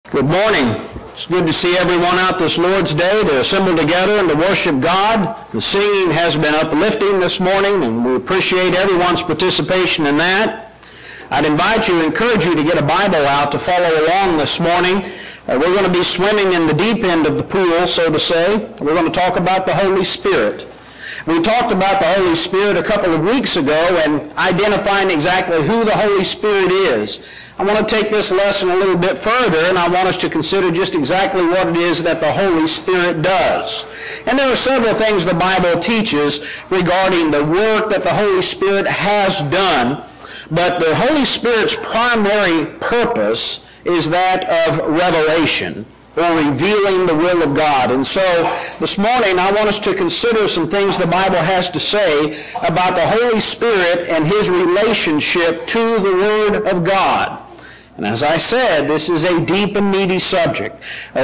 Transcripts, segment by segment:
Good morning. It's good to see everyone out this Lord's Day to assemble together and to worship God. The singing has been uplifting this morning, and we appreciate everyone's participation in that. I'd encourage you to get a Bible out to follow along this morning. We're going to be swimming in the deep end of the pool, so to say. We're going to talk about the Holy Spirit. We talked about the Holy Spirit a couple of weeks ago and identifying exactly who the Holy Spirit is. I want to take this lesson a little bit further, and I want us to consider just exactly what it is that the Holy Spirit does. And there are several things the Bible teaches regarding the work that the Holy Spirit has done, but the Holy Spirit's primary purpose is that of revelation, or revealing the will of God. And so this morning I want us to consider some things the Bible has to say about the Holy Spirit and his relationship to the Word of God. And as I said, this is a deep and meaty subject.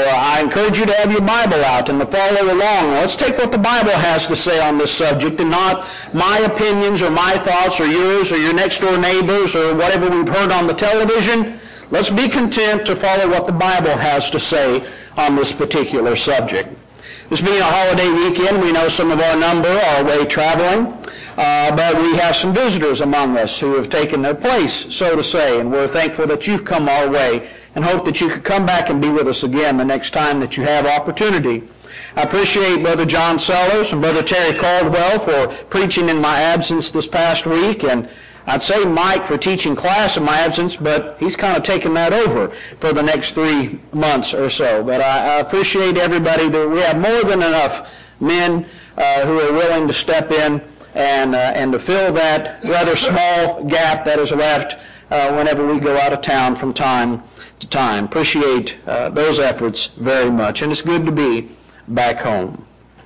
I encourage you to have your Bible out and to follow along. Let's take what the Bible has to say on this subject and not my opinions or my thoughts or yours or your next door neighbors or whatever we've heard on the television. Let's be content to follow what the Bible has to say on this particular subject. This being a holiday weekend, we know some of our number are away traveling, but we have some visitors among us who have taken their place, so to say, and we're thankful that you've come our way and hope that you could come back and be with us again the next time that you have opportunity. I appreciate Brother John Sellers and Brother Terry Caldwell for preaching in my absence this past week, and I'd say Mike for teaching class in my absence, but he's kind of taken that over for the next 3 months or so. But I appreciate everybody. That we have more than enough men who are willing to step in and to fill that rather small gap that is left whenever we go out of town from time to time. Appreciate those efforts very much, and it's good to be back home.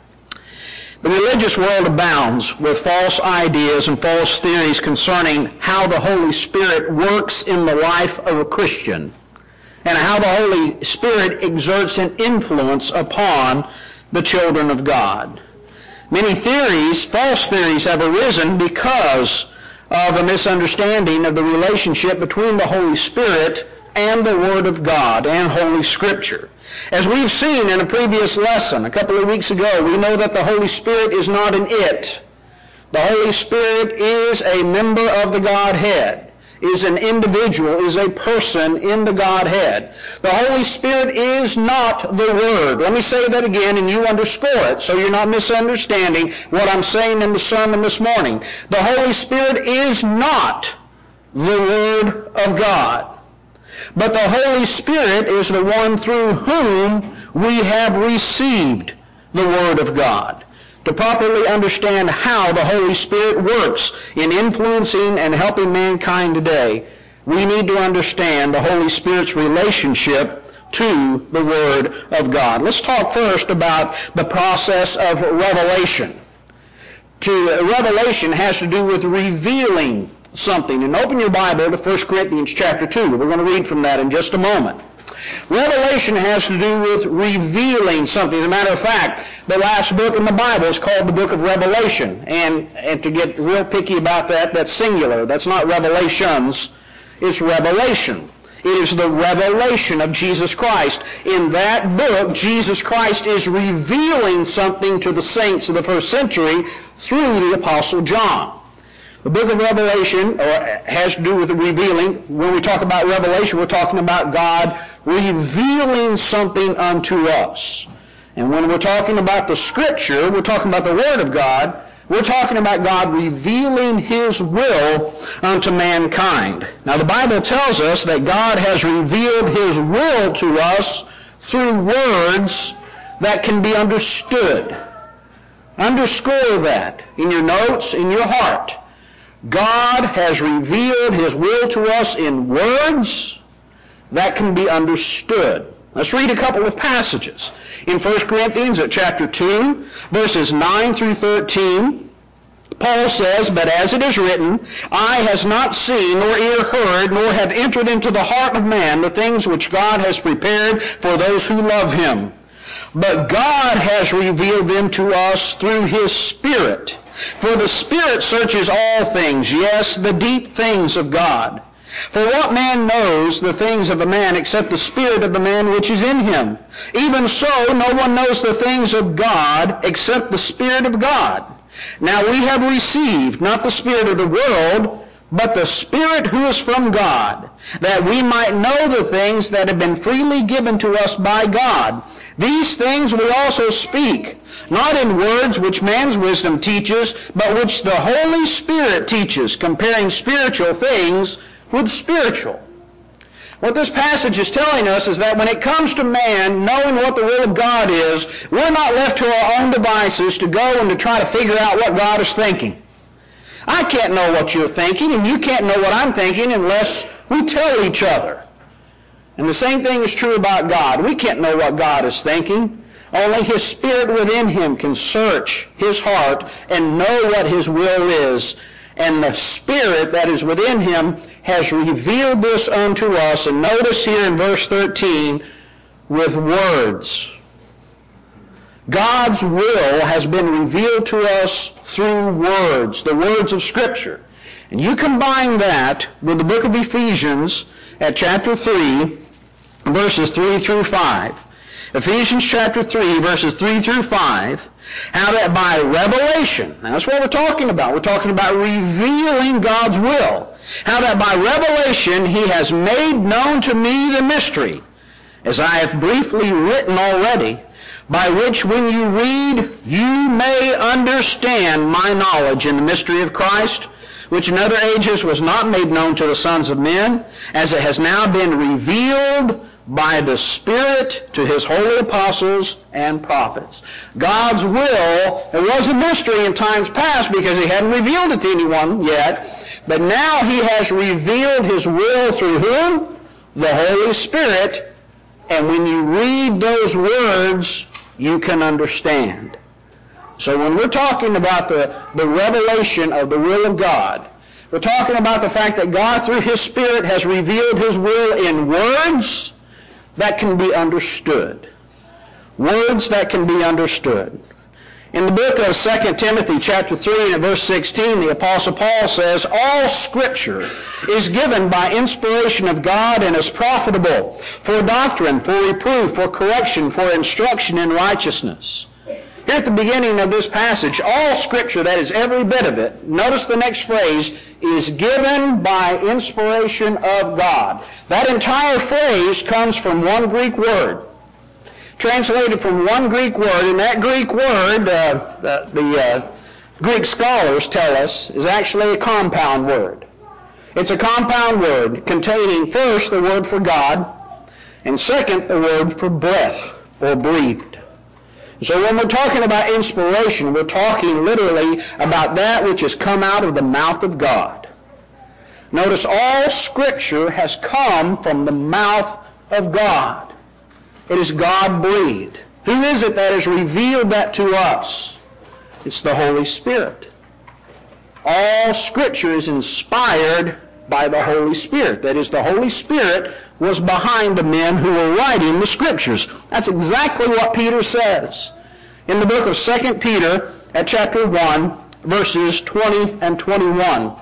The religious world abounds with false ideas and false theories concerning how the Holy Spirit works in the life of a Christian and how the Holy Spirit exerts an influence upon the children of God. Many theories, false theories, have arisen because of a misunderstanding of the relationship between the Holy Spirit and the Word of God and Holy Scripture. As we've seen in a previous lesson a couple of weeks ago, we know that the Holy Spirit is not an it. The Holy Spirit is a member of the Godhead, is an individual, is a person in the Godhead. The Holy Spirit is not the Word. Let me say that again and you underscore it so you're not misunderstanding what I'm saying in the sermon this morning. The Holy Spirit is not the Word of God. But the Holy Spirit is the one through whom we have received the Word of God. To properly understand how the Holy Spirit works in influencing and helping mankind today, we need to understand the Holy Spirit's relationship to the Word of God. Let's talk first about the process of revelation. Revelation has to do with revealing something. And open your Bible to 1 Corinthians chapter 2. We're going to read from that in just a moment. Revelation has to do with revealing something. As a matter of fact, the last book in the Bible is called the book of Revelation. And to get real picky about that, that's singular. That's not revelations. It's revelation. It is the revelation of Jesus Christ. In that book, Jesus Christ is revealing something to the saints of the first century through the Apostle John. The book of Revelation has to do with the revealing. When we talk about revelation, we're talking about God revealing something unto us. And when we're talking about the Scripture, we're talking about the Word of God, we're talking about God revealing His will unto mankind. Now the Bible tells us that God has revealed His will to us through words that can be understood. Underscore that in your notes, in your heart. God has revealed His will to us in words that can be understood. Let's read a couple of passages. In 1 Corinthians at chapter 2, verses 9 through 13, Paul says, "But as it is written, eye has not seen, nor ear heard, nor have entered into the heart of man the things which God has prepared for those who love Him. But God has revealed them to us through His Spirit. For the Spirit searches all things, yes, the deep things of God. For what man knows the things of a man except the spirit of the man which is in him? Even so, no one knows the things of God except the Spirit of God. Now we have received not the spirit of the world, but the Spirit who is from God, that we might know the things that have been freely given to us by God. These things we also speak, not in words which man's wisdom teaches, but which the Holy Spirit teaches, comparing spiritual things with spiritual. What this passage is telling us is that when it comes to man knowing what the will of God is, we're not left to our own devices to go and to try to figure out what God is thinking. I can't know what you're thinking, and you can't know what I'm thinking unless we tell each other. And the same thing is true about God. We can't know what God is thinking. Only His Spirit within Him can search His heart and know what His will is. And the Spirit that is within Him has revealed this unto us. And notice here in verse 13, with words. God's will has been revealed to us through words, the words of Scripture. And you combine that with the book of Ephesians at chapter 3, verses 3 through 5. Ephesians chapter 3, verses 3 through 5, how that by revelation, now that's what we're talking about. We're talking about revealing God's will. How that by revelation He has made known to me the mystery, as I have briefly written already, by which when you read, you may understand my knowledge in the mystery of Christ, which in other ages was not made known to the sons of men, as it has now been revealed by the Spirit to His holy apostles and prophets. God's will, it was a mystery in times past because He hadn't revealed it to anyone yet, but now He has revealed His will through whom? The Holy Spirit. And when you read those words, you can understand. So when we're talking about the revelation of the will of God, we're talking about the fact that God through His Spirit has revealed His will in words that can be understood. Words that can be understood. In the book of 2 Timothy chapter 3 and verse 16, the Apostle Paul says, all Scripture is given by inspiration of God and is profitable for doctrine, for reproof, for correction, for instruction in righteousness. Here at the beginning of this passage, all Scripture, that is every bit of it, notice the next phrase, is given by inspiration of God. That entire phrase comes from one Greek word. Translated from one Greek word, and that Greek word, the Greek scholars tell us, is actually a compound word. It's a compound word containing first the word for God, and second the word for breath, or breathed. So when we're talking about inspiration, we're talking literally about that which has come out of the mouth of God. Notice all Scripture has come from the mouth of God. It is God-breathed. Who is it that has revealed that to us? It's the Holy Spirit. All Scripture is inspired by the Holy Spirit. That is, the Holy Spirit was behind the men who were writing the Scriptures. That's exactly what Peter says. In the book of 2 Peter at chapter 1, verses 20 and 21.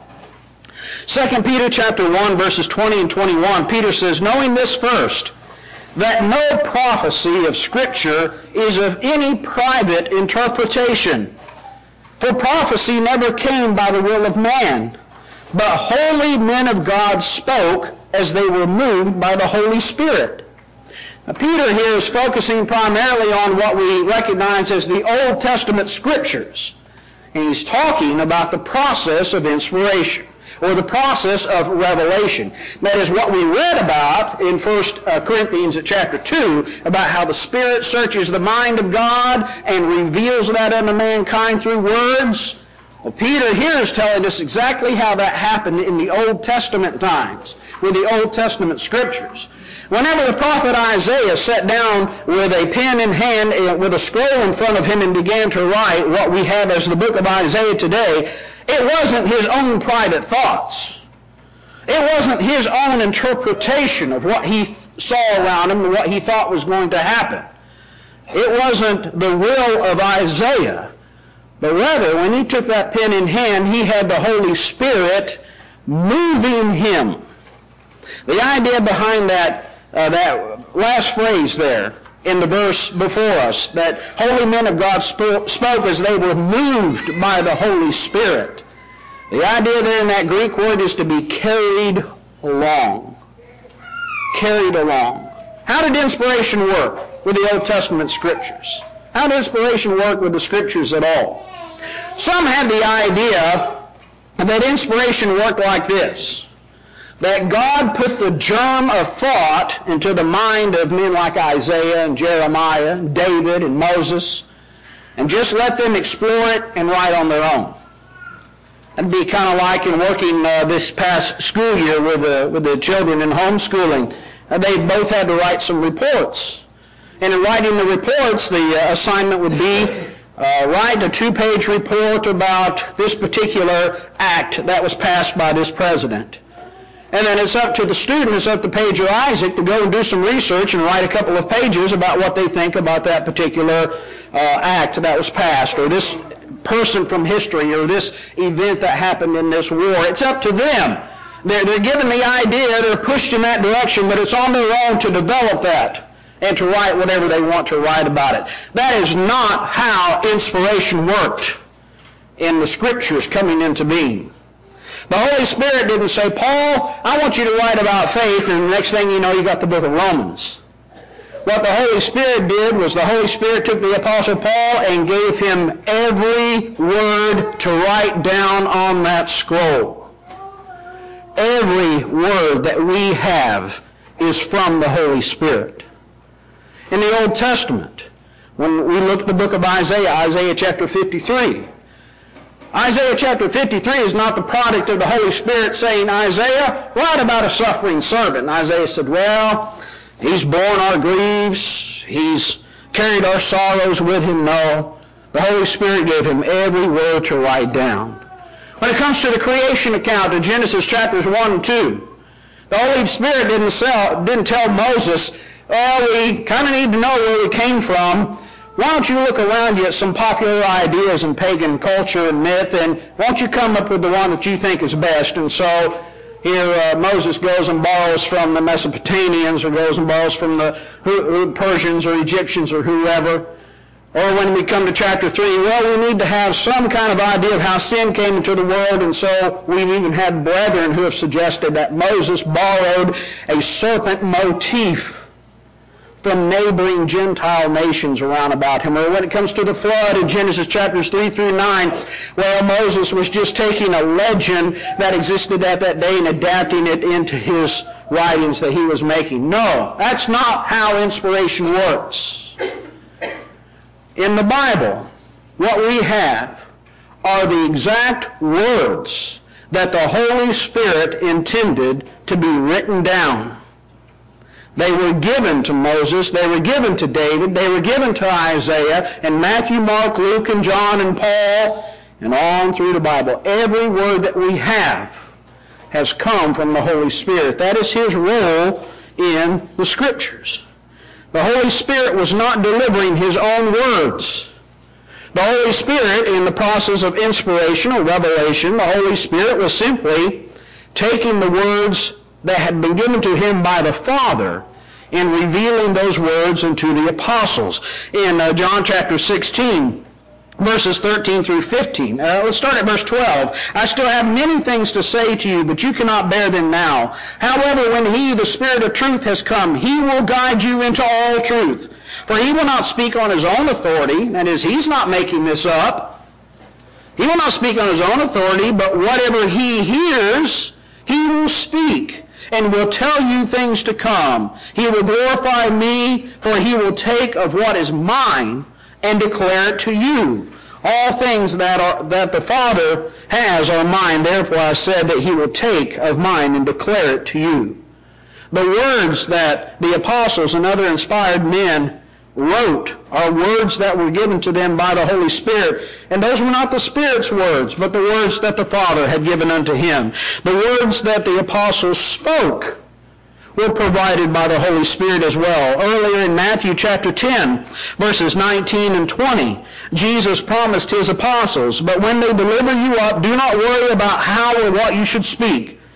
2 Peter chapter 1, verses 20 and 21, Peter says, knowing this first, that no prophecy of Scripture is of any private interpretation. For prophecy never came by the will of man, but holy men of God spoke as they were moved by the Holy Spirit. Now, Peter here is focusing primarily on what we recognize as the Old Testament Scriptures. And he's talking about the process of inspiration, or the process of revelation. That is what we read about in 1 Corinthians chapter 2, about how the Spirit searches the mind of God and reveals that unto mankind through words. Well, Peter here is telling us exactly how that happened in the Old Testament times, with the Old Testament Scriptures. Whenever the prophet Isaiah sat down with a pen in hand, with a scroll in front of him, and began to write what we have as the book of Isaiah today, it wasn't his own private thoughts. It wasn't his own interpretation of what he saw around him and what he thought was going to happen. It wasn't the will of Isaiah. But rather, when he took that pen in hand, he had the Holy Spirit moving him. The idea behind that last phrase there in the verse before us, that holy men of God spoke as they were moved by the Holy Spirit. The idea there in that Greek word is to be carried along. Carried along. How did inspiration work with the Old Testament Scriptures? How did inspiration work with the Scriptures at all? Some have the idea that inspiration worked like this, that God put the germ of thought into the mind of men like Isaiah and Jeremiah and David and Moses, and just let them explore it and write on their own. It'd be kind of like in working this past school year with the children in homeschooling. They both had to write some reports. And in writing the reports, the assignment would be write a 2-page report about this particular act that was passed by this president. And then it's up to the student, it's up to Paige or Isaac to go and do some research and write a couple of pages about what they think about that particular act that was passed, or this person from history, or this event that happened in this war. It's up to them. They're given the idea, they're pushed in that direction, but it's on their own to develop that and to write whatever they want to write about it. That is not how inspiration worked in the Scriptures coming into being. The Holy Spirit didn't say, Paul, I want you to write about faith, and the next thing you know, you got the book of Romans. What the Holy Spirit did was the Holy Spirit took the Apostle Paul and gave him every word to write down on that scroll. Every word that we have is from the Holy Spirit. In the Old Testament, when we look at the book of Isaiah, Isaiah chapter 53, Isaiah chapter 53 is not the product of the Holy Spirit saying, Isaiah, write about a suffering servant. And Isaiah said, well, he's borne our griefs, he's carried our sorrows with him. No, the Holy Spirit gave him every word to write down. When it comes to the creation account in Genesis chapters 1 and 2, the Holy Spirit didn't tell Moses, well, we kind of need to know where we came from. Why don't you look around you at some popular ideas in pagan culture and myth, and why don't you come up with the one that you think is best? And so here Moses goes and borrows from the Mesopotamians, or goes and borrows from the Persians or Egyptians or whoever. Or when we come to chapter 3, well, we need to have some kind of idea of how sin came into the world, and so we've even had brethren who have suggested that Moses borrowed a serpent motif from neighboring Gentile nations around about him. Or when it comes to the flood in Genesis chapters 3 through 9, well, Moses was just taking a legend that existed at that day and adapting it into his writings that he was making. No, that's not how inspiration works. In the Bible, what we have are the exact words that the Holy Spirit intended to be written down. They were given to Moses, they were given to David, they were given to Isaiah, and Matthew, Mark, Luke, and John, and Paul, and on through the Bible. Every word that we have has come from the Holy Spirit. That is his role in the Scriptures. The Holy Spirit was not delivering his own words. The Holy Spirit, in the process of inspiration or revelation, the Holy Spirit was simply taking the words that had been given to him by the Father and revealing those words unto the apostles. In John chapter 16, verses 13 through 15. Let's start at verse 12. I still have many things to say to you, but you cannot bear them now. However, when he, the Spirit of truth, has come, he will guide you into all truth. For he will not speak on his own authority, that is, he's not making this up. He will not speak on his own authority, but whatever he hears, he will speak, and will tell you things to come. He will glorify me, for he will take of what is mine and declare it to you. All things that the Father has are mine. Therefore I said that he will take of mine and declare it to you. The words that the apostles and other inspired men wrote are words that were given to them by the Holy Spirit. And those were not the Spirit's words, but the words that the Father had given unto him. The words that the apostles spoke were provided by the Holy Spirit as well. Earlier in Matthew chapter 10, verses 19 and 20, Jesus promised his apostles, but when they deliver you up, do not worry about how or what you should speak.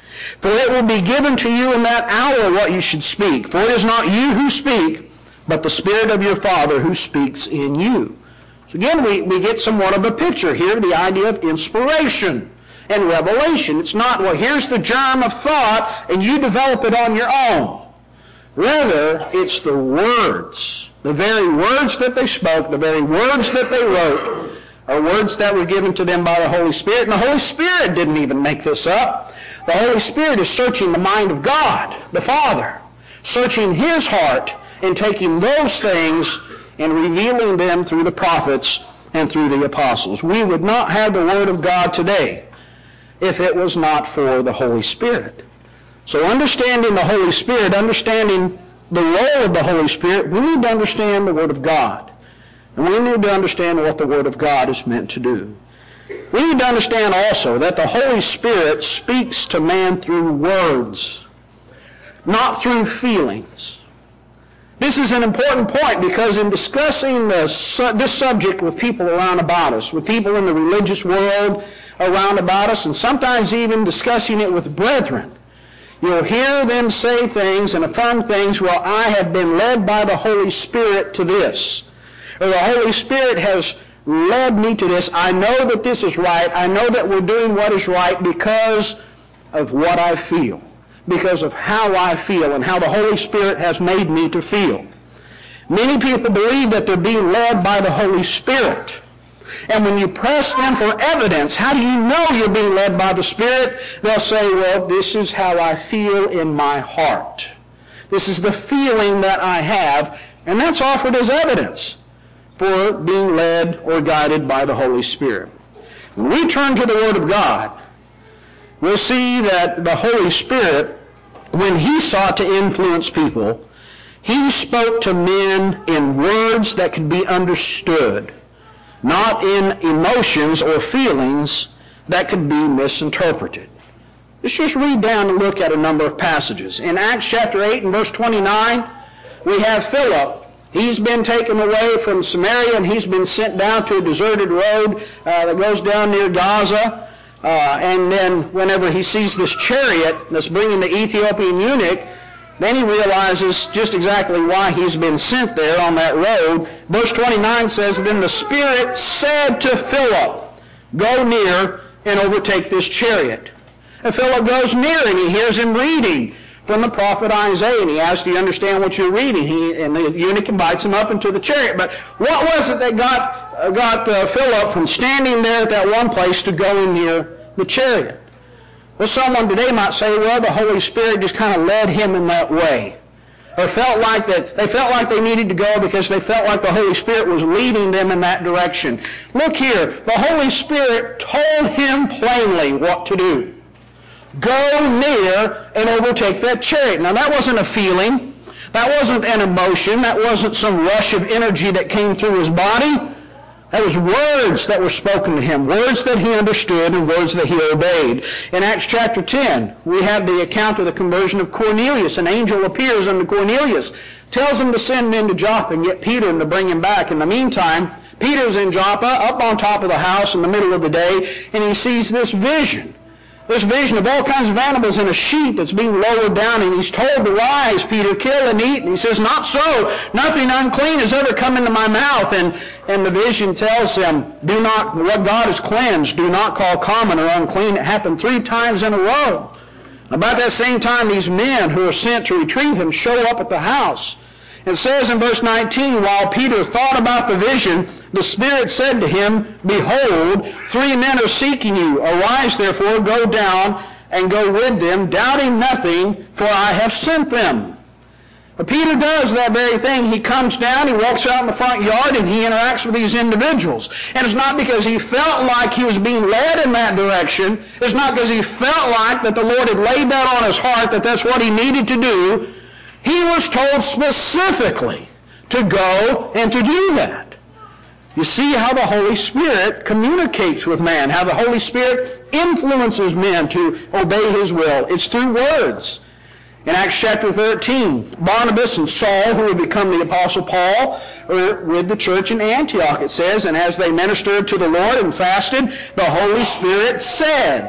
For it will be given to you in that hour what you should speak. For it is not you who speak, but the Spirit of your Father who speaks in you. So again, we get somewhat of a picture here, the idea of inspiration and revelation. It's not, well, here's the germ of thought, and you develop it on your own. Rather, it's the words, the very words that they spoke, the very words that they wrote, are words that were given to them by the Holy Spirit. And the Holy Spirit didn't even make this up. The Holy Spirit is searching the mind of God, the Father, searching His heart and taking those things and revealing them through the prophets and through the apostles. We would not have the Word of God today if it was not for the Holy Spirit. So understanding the Holy Spirit, understanding the role of the Holy Spirit, we need to understand the Word of God. And we need to understand what the Word of God is meant to do. We need to understand also that the Holy Spirit speaks to man through words, not through feelings. This is an important point because in discussing this subject with people around about us, with people in the religious world around about us, and sometimes even discussing it with brethren, you'll hear them say things and affirm things, well, I have been led by the Holy Spirit to this. Or the Holy Spirit has led me to this. I know that this is right. I know that we're doing what is right because of what I feel, because of how I feel and how the Holy Spirit has made me to feel. Many people believe that they're being led by the Holy Spirit. And when you press them for evidence, how do you know you're being led by the Spirit? They'll say, well, this is how I feel in my heart. This is the feeling that I have, and that's offered as evidence for being led or guided by the Holy Spirit. When we turn to the Word of God, we'll see that the Holy Spirit, when He sought to influence people, He spoke to men in words that could be understood, not in emotions or feelings that could be misinterpreted. Let's just read down and look at a number of passages. In Acts chapter 8 and verse 29, we have Philip. He's been taken away from Samaria and he's been sent down to a deserted road that goes down near Gaza. And then whenever he sees this chariot that's bringing the Ethiopian eunuch, then he realizes just exactly why he's been sent there on that road. Verse 29 says, then the Spirit said to Philip, go near and overtake this chariot. And Philip goes near and he hears him reading from the prophet Isaiah, and he asks, do you understand what you're reading? And the eunuch invites him up into the chariot. But what was it that got Philip from standing there at that one place to going near the chariot? Well, someone today might say, well, the Holy Spirit just kind of led him in that way. Or they felt like they needed to go because they felt like the Holy Spirit was leading them in that direction. Look here, the Holy Spirit told him plainly what to do. Go near and overtake that chariot. Now that wasn't a feeling. That wasn't an emotion. That wasn't some rush of energy that came through his body. That was words that were spoken to him, words that he understood and words that he obeyed. In Acts chapter 10, we have the account of the conversion of Cornelius. An angel appears unto Cornelius, tells him to send him to Joppa and get Peter and to bring him back. In the meantime, Peter's in Joppa, up on top of the house in the middle of the day, and he sees this vision. This vision of all kinds of animals in a sheet that's being lowered down, and he's told to rise, Peter, kill and eat. And he says, not so. Nothing unclean has ever come into my mouth. And the vision tells him, what God has cleansed, do not call common or unclean. It happened 3 times in a row. About that same time, these men who are sent to retrieve him show up at the house. It says in verse 19, while Peter thought about the vision, the Spirit said to him, behold, 3 men are seeking you. Arise, therefore, go down and go with them, doubting nothing, for I have sent them. But Peter does that very thing. He comes down, he walks out in the front yard, and he interacts with these individuals. And it's not because he felt like he was being led in that direction. It's not because he felt like that the Lord had laid that on his heart, that that's what he needed to do. He was told specifically to go and to do that. You see how the Holy Spirit communicates with man, how the Holy Spirit influences men to obey his will. It's through words. In Acts chapter 13, Barnabas and Saul, who would become the Apostle Paul, were with the church in Antioch, it says, and as they ministered to the Lord and fasted, the Holy Spirit said,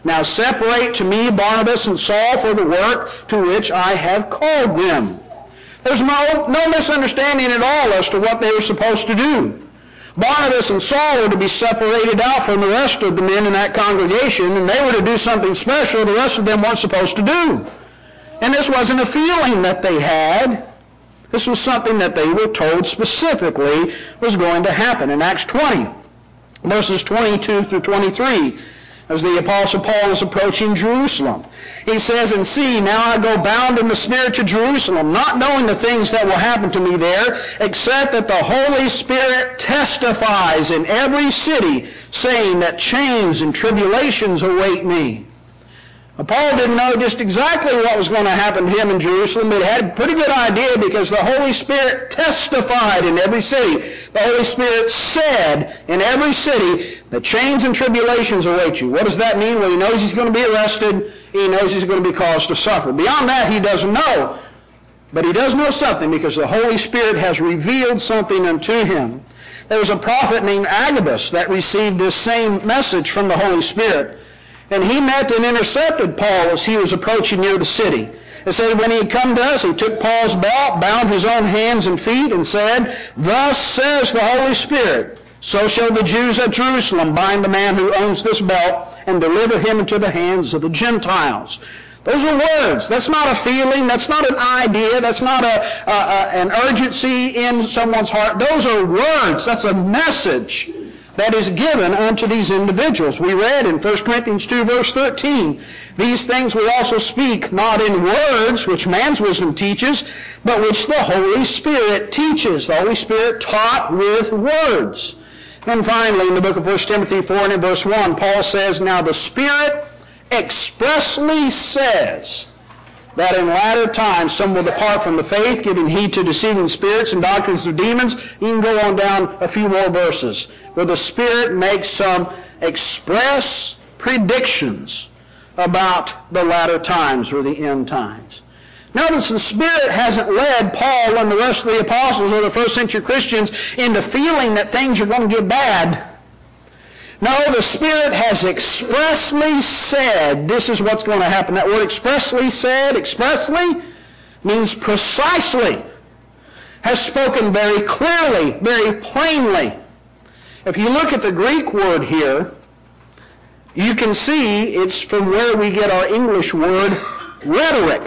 Now separate to me Barnabas and Saul for the work to which I have called them. There's no misunderstanding at all as to what they were supposed to do. Barnabas and Saul were to be separated out from the rest of the men in that congregation, and they were to do something special the rest of them weren't supposed to do. And this wasn't a feeling that they had. This was something that they were told specifically was going to happen. In Acts 20, verses 22 through 23, as the Apostle Paul is approaching Jerusalem, he says, "And see, now I go bound in the Spirit to Jerusalem, not knowing the things that will happen to me there, except that the Holy Spirit testifies in every city, saying that chains and tribulations await me." Now, Paul didn't know just exactly what was going to happen to him in Jerusalem, but he had a pretty good idea because the Holy Spirit testified in every city. The Holy Spirit said in every city that chains and tribulations await you. What does that mean? Well, he knows he's going to be arrested. He knows he's going to be caused to suffer. Beyond that, he doesn't know. But he does know something because the Holy Spirit has revealed something unto him. There was a prophet named Agabus that received this same message from the Holy Spirit. And he met and intercepted Paul as he was approaching near the city. It said when he had come to us, he took Paul's belt, bound his own hands and feet, and said, "Thus says the Holy Spirit, so shall the Jews at Jerusalem bind the man who owns this belt and deliver him into the hands of the Gentiles." Those are words. That's not a feeling. That's not an idea. That's not an urgency in someone's heart. Those are words. That's a message that is given unto these individuals. We read in 1 Corinthians 2, verse 13, "These things we also speak, not in words, which man's wisdom teaches, but which the Holy Spirit teaches." The Holy Spirit taught with words. And finally, in the book of 1 Timothy 4 and in verse 1, Paul says, "Now the Spirit expressly says that in latter times some will depart from the faith, giving heed to deceiving spirits and doctrines of demons." You can go on down a few more verses where the Spirit makes some express predictions about the latter times or the end times. Notice the Spirit hasn't led Paul and the rest of the apostles or the first century Christians into feeling that things are going to get bad. No, the Spirit has expressly said this is what's going to happen. That word expressly said, expressly, means precisely, has spoken very clearly, very plainly. If you look at the Greek word here, you can see it's from where we get our English word rhetoric.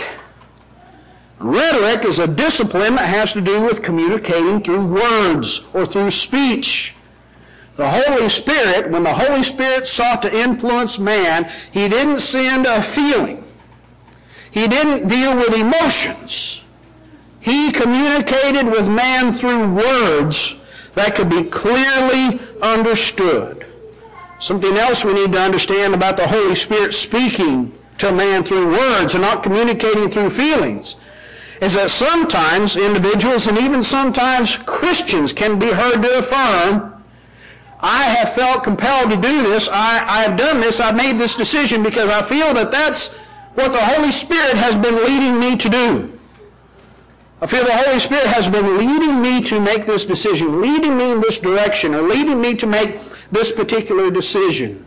Rhetoric is a discipline that has to do with communicating through words or through speech. The Holy Spirit, when the Holy Spirit sought to influence man, he didn't send a feeling. He didn't deal with emotions. He communicated with man through words that could be clearly understood. Something else we need to understand about the Holy Spirit speaking to man through words and not communicating through feelings is that sometimes individuals and even sometimes Christians can be heard to affirm, "I have felt compelled to do this. I have done this. I've made this decision because I feel that that's what the Holy Spirit has been leading me to do. I feel the Holy Spirit has been leading me to make this decision, leading me in this direction, or leading me to make this particular decision."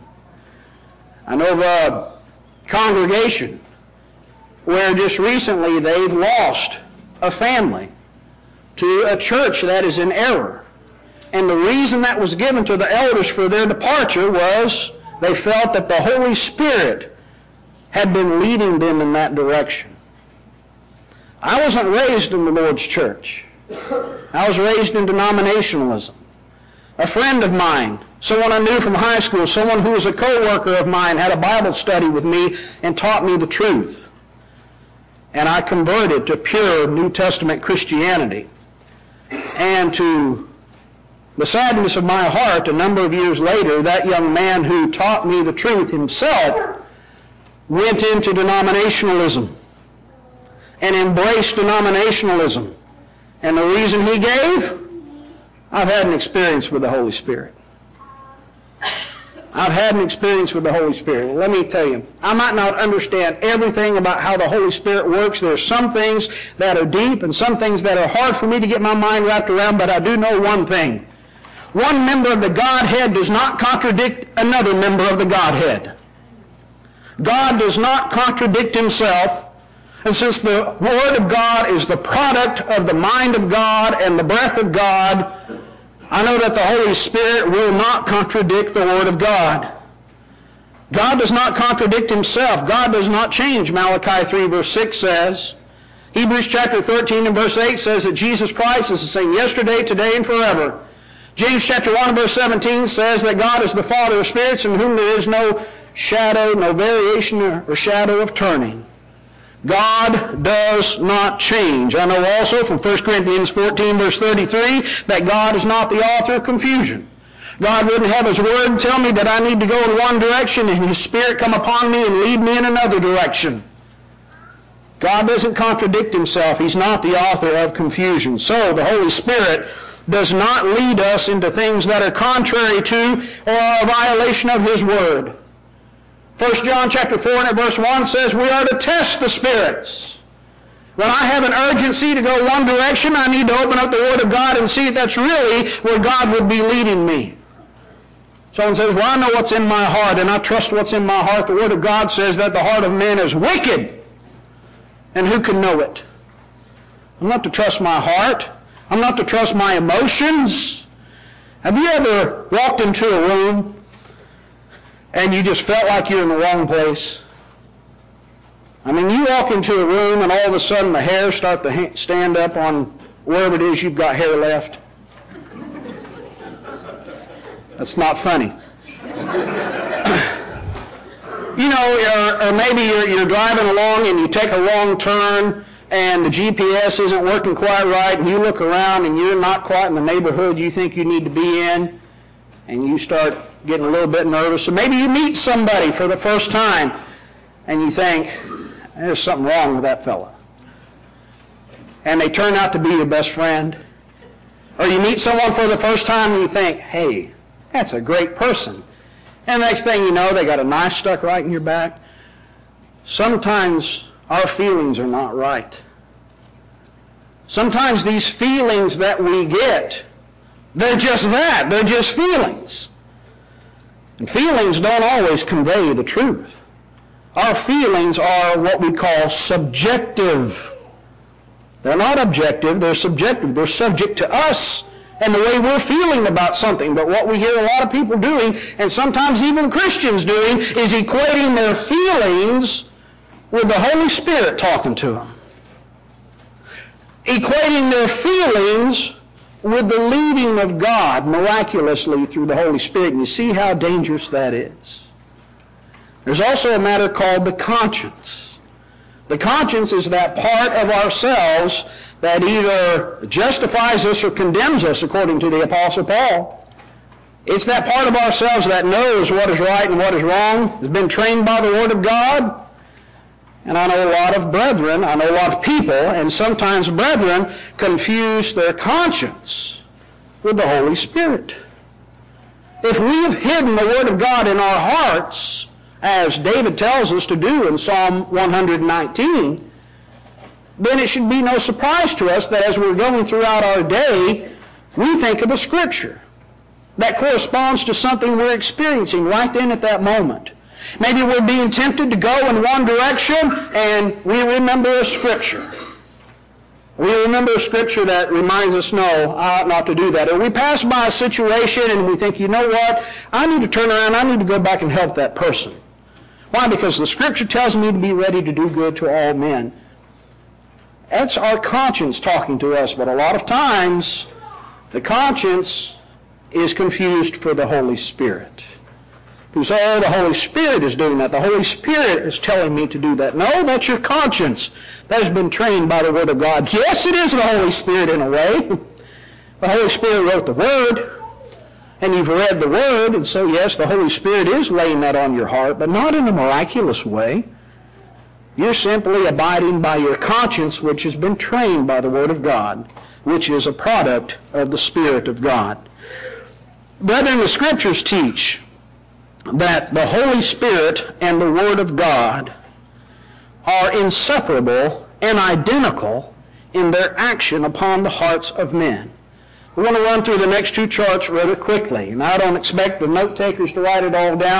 I know of a congregation where just recently they've lost a family to a church that is in error. And the reason that was given to the elders for their departure was they felt that the Holy Spirit had been leading them in that direction. I wasn't raised in the Lord's church. I was raised in denominationalism. A friend of mine, someone I knew from high school, someone who was a co-worker of mine, had a Bible study with me and taught me the truth. And I converted to pure New Testament Christianity. And to the sadness of my heart, a number of years later, that young man who taught me the truth himself went into denominationalism and embraced denominationalism. And the reason he gave? I've had an experience with the Holy Spirit. I've had an experience with the Holy Spirit. Let me tell you, I might not understand everything about how the Holy Spirit works. There are some things that are deep and some things that are hard for me to get my mind wrapped around, but I do know one thing. One member of the Godhead does not contradict another member of the Godhead. God does not contradict himself. And since the Word of God is the product of the mind of God and the breath of God, I know that the Holy Spirit will not contradict the Word of God. God does not contradict himself. God does not change. Malachi 3 verse 6 says. Hebrews chapter 13 and verse 8 says that Jesus Christ is the same yesterday, today, and forever. James chapter 1 verse 17 says that God is the Father of spirits in whom there is no shadow, no variation or shadow of turning. God does not change. I know also from 1 Corinthians 14 verse 33 that God is not the author of confusion. God wouldn't have his word tell me that I need to go in one direction and his Spirit come upon me and lead me in another direction. God doesn't contradict himself. He's not the author of confusion. So the Holy Spirit does not lead us into things that are contrary to or are a violation of his word. 1 John chapter 4 and verse 1 says we are to test the spirits. When I have an urgency to go one direction, I need to open up the Word of God and see if that's really where God would be leading me. Someone says, well, I know what's in my heart, and I trust what's in my heart. The Word of God says that the heart of man is wicked, and who can know it? I'm not to trust my heart. I'm not to trust my emotions. Have you ever walked into a room and you just felt like you're in the wrong place? I mean, you walk into a room and all of a sudden the hairs start to stand up on wherever it is you've got hair left. That's not funny. You know, or maybe you're driving along and you take a wrong turn and the GPS isn't working quite right, and you look around and you're not quite in the neighborhood you think you need to be in, and you start getting a little bit nervous. So maybe you meet somebody for the first time and you think, there's something wrong with that fella. And they turn out to be your best friend. Or you meet someone for the first time and you think, hey, that's a great person. And the next thing you know, they got a knife stuck right in your back. Sometimes our feelings are not right. Sometimes these feelings that we get, they're just that. They're just feelings. And feelings don't always convey the truth. Our feelings are what we call subjective. They're not objective, they're subjective. They're subject to us and the way we're feeling about something. But what we hear a lot of people doing, and sometimes even Christians doing, is equating their feelings with the Holy Spirit talking to them. Equating their feelings with the leading of God miraculously through the Holy Spirit. And you see how dangerous that is. There's also a matter called the conscience. The conscience is that part of ourselves that either justifies us or condemns us, according to the Apostle Paul. It's that part of ourselves that knows what is right and what is wrong, has been trained by the Word of God. And I know a lot of brethren, I know a lot of people, and sometimes brethren confuse their conscience with the Holy Spirit. If we have hidden the Word of God in our hearts, as David tells us to do in Psalm 119, then it should be no surprise to us that as we're going throughout our day, we think of a scripture that corresponds to something we're experiencing right then at that moment. Maybe we're being tempted to go in one direction and we remember a scripture. We remember a scripture that reminds us, no, I ought not to do that. Or we pass by a situation and we think, you know what, I need to turn around, I need to go back and help that person. Why? Because the scripture tells me to be ready to do good to all men. That's our conscience talking to us, but a lot of times the conscience is confused for the Holy Spirit. People say, oh, the Holy Spirit is doing that. The Holy Spirit is telling me to do that. No, that's your conscience. That has been trained by the Word of God. Yes, it is the Holy Spirit in a way. The Holy Spirit wrote the Word, and you've read the Word, and so yes, the Holy Spirit is laying that on your heart, but not in a miraculous way. You're simply abiding by your conscience, which has been trained by the Word of God, which is a product of the Spirit of God. Brethren, the Scriptures teach that the Holy Spirit and the Word of God are inseparable and identical in their action upon the hearts of men. We want to run through the next two charts rather quickly, and I don't expect the note takers to write it all down.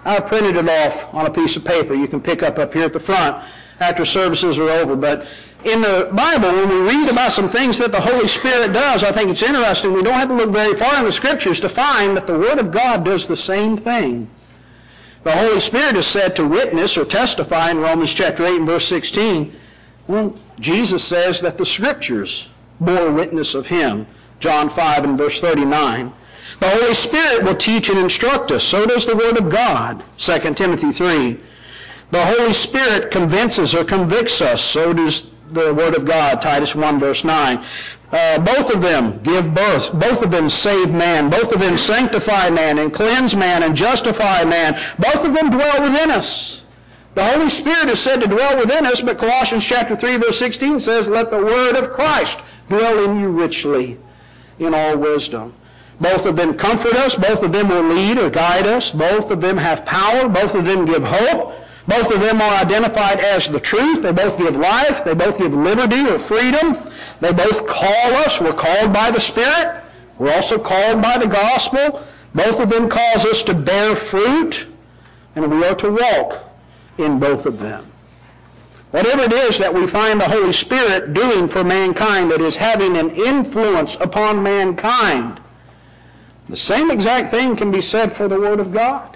I've printed it off on a piece of paper you can pick up here at the front after services are over. But in the Bible, when we read about some things that the Holy Spirit does, I think it's interesting. We don't have to look very far in the Scriptures to find that the Word of God does the same thing. The Holy Spirit is said to witness or testify in Romans chapter 8 and verse 16. Well, Jesus says that the Scriptures bore witness of him, John 5 and verse 39. The Holy Spirit will teach and instruct us. So does the Word of God, 2 Timothy 3. The Holy Spirit convinces or convicts us. So does the Word of God, Titus 1 verse 9. Both of them give birth. Both of them save man. Both of them sanctify man and cleanse man and justify man. Both of them dwell within us. The Holy Spirit is said to dwell within us, but Colossians chapter 3 verse 16 says, let the Word of Christ dwell in you richly in all wisdom. Both of them comfort us. Both of them will lead or guide us. Both of them have power. Both of them give hope. Both of them are identified as the truth. They both give life. They both give liberty or freedom. They both call us. We're called by the Spirit. We're also called by the gospel. Both of them cause us to bear fruit, and we are to walk in both of them. Whatever it is that we find the Holy Spirit doing for mankind that is having an influence upon mankind, the same exact thing can be said for the Word of God.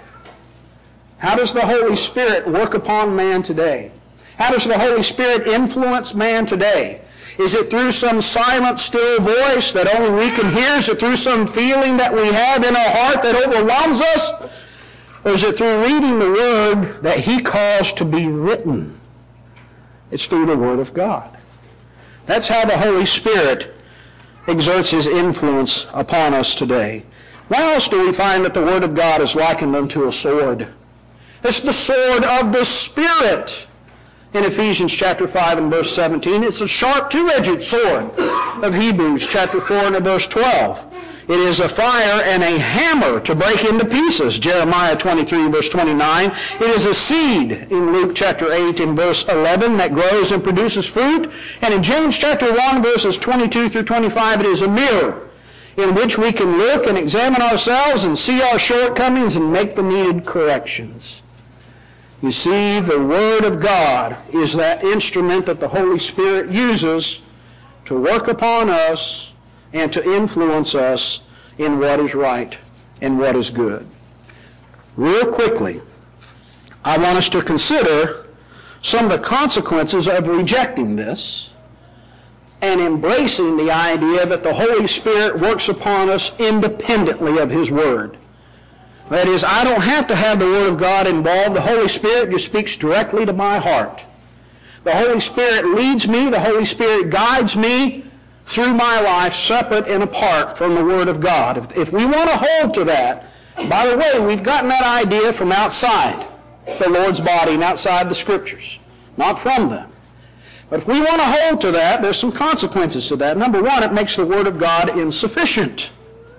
How does the Holy Spirit work upon man today? How does the Holy Spirit influence man today? Is it through some silent, still voice that only we can hear? Is it through some feeling that we have in our heart that overwhelms us? Or is it through reading the Word that He caused to be written? It's through the Word of God. That's how the Holy Spirit exerts His influence upon us today. Why else do we find that the Word of God is likened unto a sword? It's the sword of the Spirit. In Ephesians chapter 5 and verse 17, it's a sharp two-edged sword of Hebrews chapter 4 and verse 12. It is a fire and a hammer to break into pieces, Jeremiah 23 verse 29. It is a seed in Luke chapter 8 and verse 11 that grows and produces fruit. And in James chapter 1 verses 22 through 25, it is a mirror in which we can look and examine ourselves and see our shortcomings and make the needed corrections. You see, the Word of God is that instrument that the Holy Spirit uses to work upon us and to influence us in what is right and what is good. Real quickly, I want us to consider some of the consequences of rejecting this and embracing the idea that the Holy Spirit works upon us independently of His Word. That is, I don't have to have the Word of God involved. The Holy Spirit just speaks directly to my heart. The Holy Spirit leads me. The Holy Spirit guides me through my life, separate and apart from the Word of God. If we want to hold to that, by the way, we've gotten that idea from outside the Lord's body and outside the Scriptures, not from them. But if we want to hold to that, there's some consequences to that. Number one, it makes the Word of God insufficient.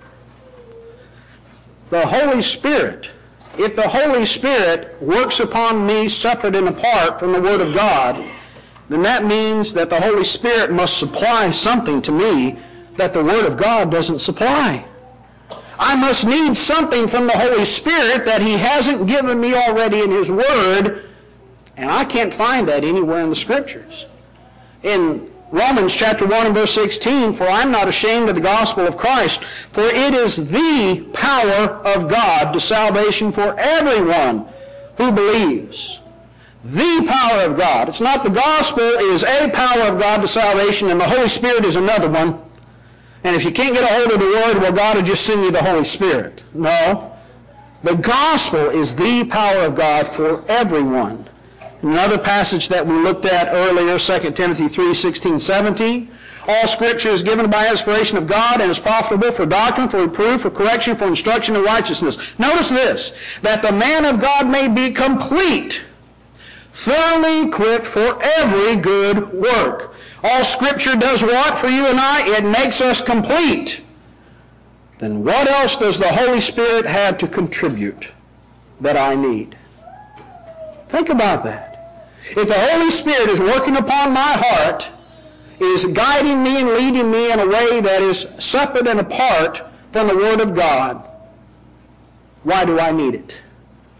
The Holy Spirit, if the Holy Spirit works upon me separate and apart from the Word of God, then that means that the Holy Spirit must supply something to me that the Word of God doesn't supply. I must need something from the Holy Spirit that He hasn't given me already in His Word, and I can't find that anywhere in the Scriptures. In Romans chapter 1 and verse 16, for I'm not ashamed of the gospel of Christ, for it is the power of God to salvation for everyone who believes. The power of God. It's not the gospel, it is a power of God to salvation, and the Holy Spirit is another one. And if you can't get a hold of the Word, well, God will just send you the Holy Spirit. No. The gospel is the power of God for everyone. Another passage that we looked at earlier, 2 Timothy 3, 16, 17. All Scripture is given by inspiration of God and is profitable for doctrine, for reproof, for correction, for instruction in righteousness. Notice this, that the man of God may be complete, thoroughly equipped for every good work. All Scripture does what for you and I? It makes us complete. Then what else does the Holy Spirit have to contribute that I need? Think about that. If the Holy Spirit is working upon my heart, is guiding me and leading me in a way that is separate and apart from the Word of God, why do I need it?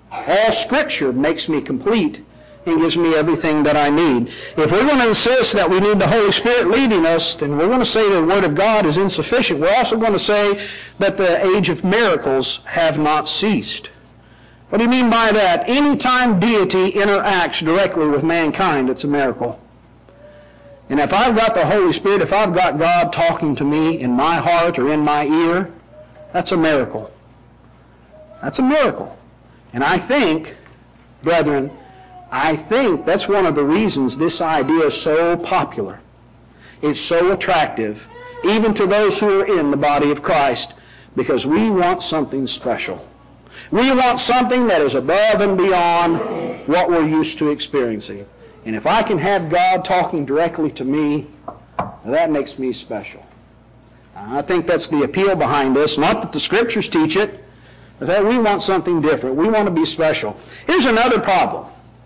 All Scripture makes me complete and gives me everything that I need. If we're going to insist that we need the Holy Spirit leading us, then we're going to say the Word of God is insufficient. We're also going to say that the age of miracles have not ceased. What do you mean by that? Anytime deity interacts directly with mankind, it's a miracle. And if I've got the Holy Spirit, if I've got God talking to me in my heart or in my ear, that's a miracle. That's a miracle. And I think, brethren, that's one of the reasons this idea is so popular. It's so attractive, even to those who are in the body of Christ, because we want something special. We want something that is above and beyond what we're used to experiencing. And if I can have God talking directly to me, that makes me special. I think that's the appeal behind this. Not that the Scriptures teach it, but that we want something different. We want to be special. Here's another problem.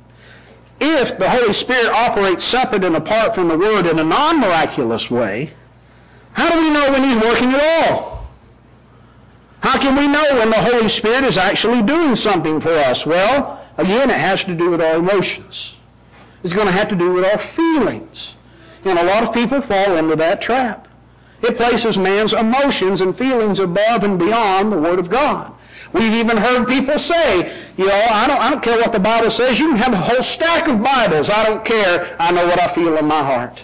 If the Holy Spirit operates separate and apart from the Word in a non-miraculous way, how do we know when He's working at all? How can we know when the Holy Spirit is actually doing something for us? Well, again, it has to do with our emotions. It's going to have to do with our feelings. And a lot of people fall into that trap. It places man's emotions and feelings above and beyond the Word of God. We've even heard people say, I don't care what the Bible says. You can have a whole stack of Bibles. I don't care. I know what I feel in my heart.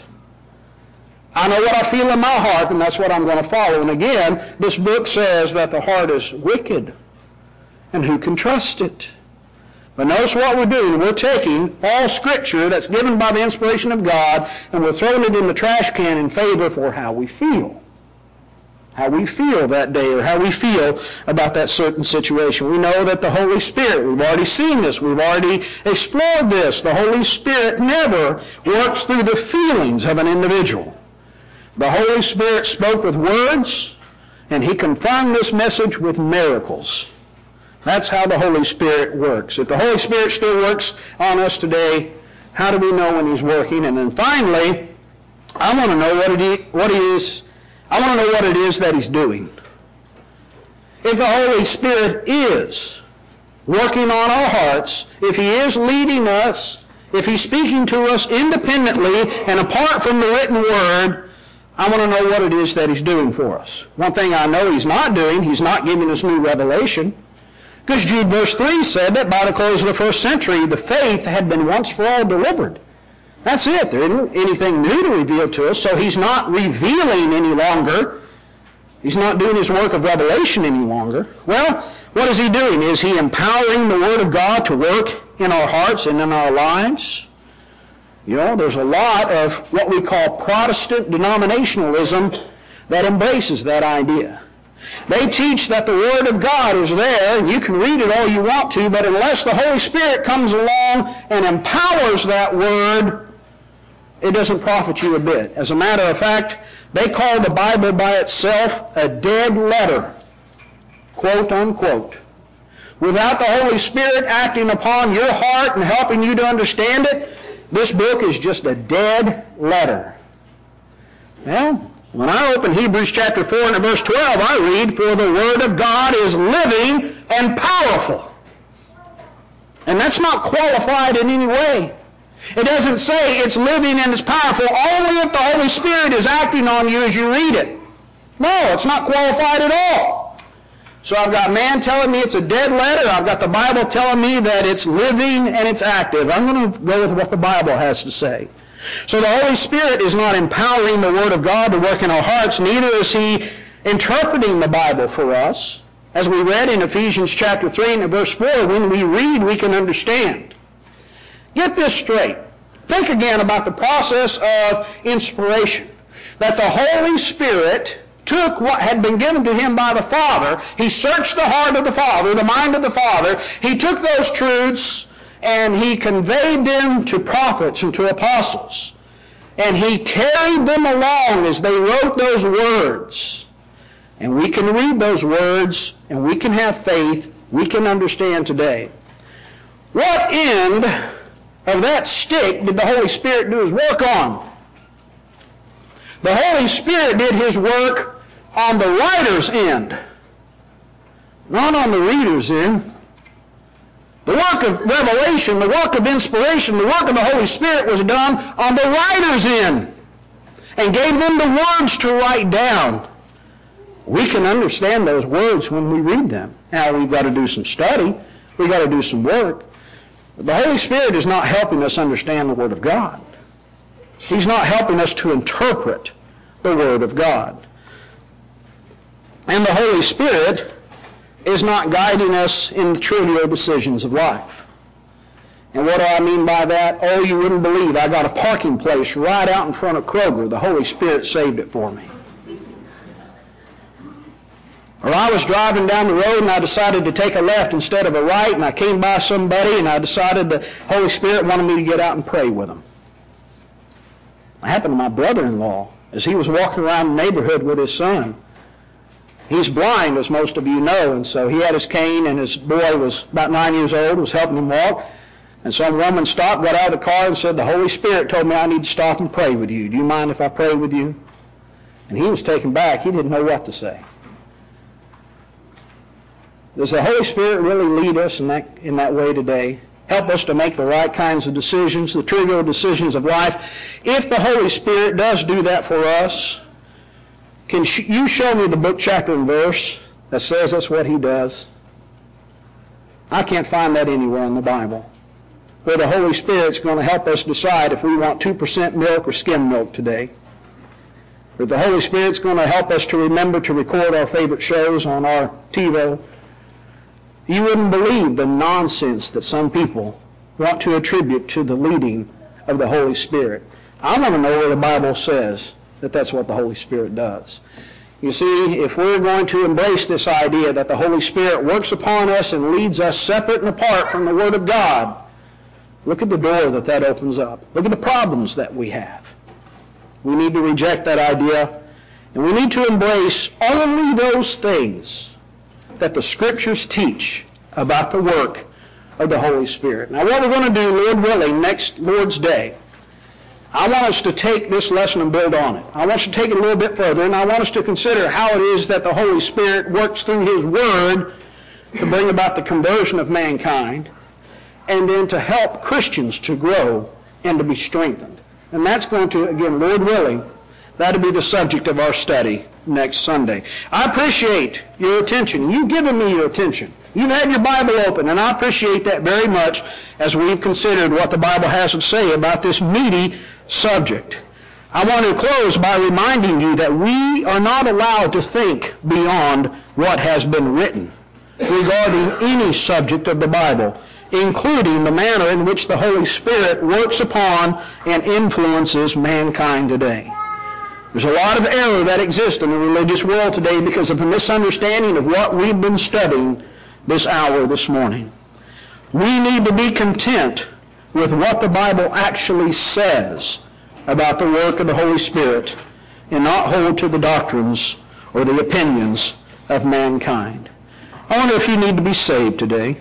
I know what I feel in my heart, and that's what I'm going to follow. And again, this book says that the heart is wicked, and who can trust it? But notice what we're doing. We're taking all Scripture that's given by the inspiration of God, and we're throwing it in the trash can in favor for how we feel. How we feel that day, or how we feel about that certain situation. We know that the Holy Spirit, we've already seen this, we've already explored this. The Holy Spirit never works through the feelings of an individual. The Holy Spirit spoke with words, and He confirmed this message with miracles. That's how the Holy Spirit works. If the Holy Spirit still works on us today, how do we know when He's working? And then finally, I want to know what it is that He's doing. If the Holy Spirit is working on our hearts, if He is leading us, if He's speaking to us independently and apart from the written Word, I want to know what it is that He's doing for us. One thing I know He's not doing, He's not giving us new revelation. Because Jude verse 3 said that by the close of the first century, the faith had been once for all delivered. That's it. There isn't anything new to reveal to us, so He's not revealing any longer. He's not doing His work of revelation any longer. Well, what is He doing? Is He empowering the Word of God to work in our hearts and in our lives? There's a lot of what we call Protestant denominationalism that embraces that idea. They teach that the Word of God is there, and you can read it all you want to, but unless the Holy Spirit comes along and empowers that Word, it doesn't profit you a bit. As a matter of fact, they call the Bible by itself a dead letter, quote unquote. Without the Holy Spirit acting upon your heart and helping you to understand it, this book is just a dead letter. Well, when I open Hebrews chapter 4 and verse 12, I read, "For the Word of God is living and powerful." And that's not qualified in any way. It doesn't say it's living and it's powerful only if the Holy Spirit is acting on you as you read it. No, it's not qualified at all. So I've got man telling me it's a dead letter. I've got the Bible telling me that it's living and it's active. I'm going to go with what the Bible has to say. So the Holy Spirit is not empowering the Word of God to work in our hearts. Neither is He interpreting the Bible for us. As we read in Ephesians chapter 3 and verse 4, when we read, we can understand. Get this straight. Think again about the process of inspiration. That the Holy Spirit took what had been given to Him by the Father. He searched the heart of the Father, the mind of the Father. He took those truths and He conveyed them to prophets and to apostles. And He carried them along as they wrote those words. And we can read those words and we can have faith. We can understand today. What end of that stick did the Holy Spirit do His work on? The Holy Spirit did His work on the writer's end, not on the reader's end. The work of revelation, the work of inspiration, the work of the Holy Spirit was done on the writer's end and gave them the words to write down. We can understand those words when we read them. Now, we've got to do some study. We've got to do some work. But the Holy Spirit is not helping us understand the Word of God. He's not helping us to interpret the Word of God. And the Holy Spirit is not guiding us in the trivial decisions of life. And what do I mean by that? Oh, you wouldn't believe. I got a parking place right out in front of Kroger. The Holy Spirit saved it for me. Or I was driving down the road and I decided to take a left instead of a right, and I came by somebody and I decided the Holy Spirit wanted me to get out and pray with them. It happened to my brother-in-law as he was walking around the neighborhood with his son. He's blind, as most of you know, and so he had his cane, and his boy was about 9 years old, was helping him walk. And some woman stopped, got out of the car, and said, "The Holy Spirit told me I need to stop and pray with you. Do you mind if I pray with you?" And he was taken back. He didn't know what to say. Does the Holy Spirit really lead us in that way today? Help us to make the right kinds of decisions, the trivial decisions of life? If the Holy Spirit does do that for us, can you show me the book, chapter, and verse that says that's what he does? I can't find that anywhere in the Bible, where the Holy Spirit's going to help us decide if we want 2% milk or skim milk today. Or the Holy Spirit's going to help us to remember to record our favorite shows on our TiVo. You wouldn't believe the nonsense that some people want to attribute to the leading of the Holy Spirit. I want to know where the Bible says that that's what the Holy Spirit does. You see, if we're going to embrace this idea that the Holy Spirit works upon us and leads us separate and apart from the Word of God, look at the door that opens up. Look at the problems that we have. We need to reject that idea, and we need to embrace only those things that the Scriptures teach about the work of the Holy Spirit. Now, what we're going to do, Lord willing, next Lord's Day, I want us to take this lesson and build on it. I want us to take it a little bit further, and I want us to consider how it is that the Holy Spirit works through His Word to bring about the conversion of mankind, and then to help Christians to grow and to be strengthened. And that's going to, again, Lord willing, that'll be the subject of our study next Sunday. I appreciate your attention. You've given me your attention. You've had your Bible open, and I appreciate that very much as we've considered what the Bible has to say about this meaty subject. I want to close by reminding you that we are not allowed to think beyond what has been written regarding any subject of the Bible, including the manner in which the Holy Spirit works upon and influences mankind today. There's a lot of error that exists in the religious world today because of a misunderstanding of what we've been studying this hour this morning. We need to be content with what the Bible actually says about the work of the Holy Spirit and not hold to the doctrines or the opinions of mankind. I wonder if you need to be saved today.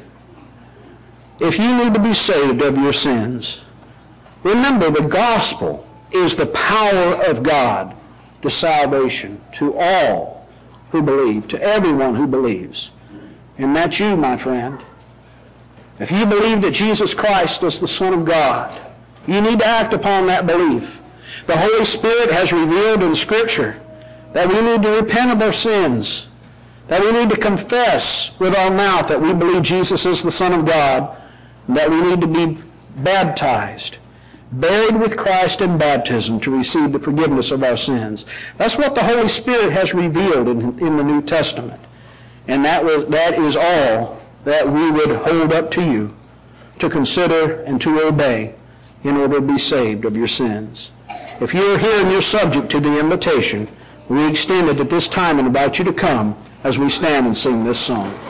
If you need to be saved of your sins, remember the gospel is the power of God to salvation, to all who believe, to everyone who believes. And that's you, my friend. If you believe that Jesus Christ is the Son of God, you need to act upon that belief. The Holy Spirit has revealed in Scripture that we need to repent of our sins, that we need to confess with our mouth that we believe Jesus is the Son of God, and that we need to be baptized, buried with Christ in baptism to receive the forgiveness of our sins. That's what the Holy Spirit has revealed in the New Testament. And that is all that we would hold up to you to consider and to obey in order to be saved of your sins. If you're here and you're subject to the invitation, we extend it at this time and invite you to come as we stand and sing this song.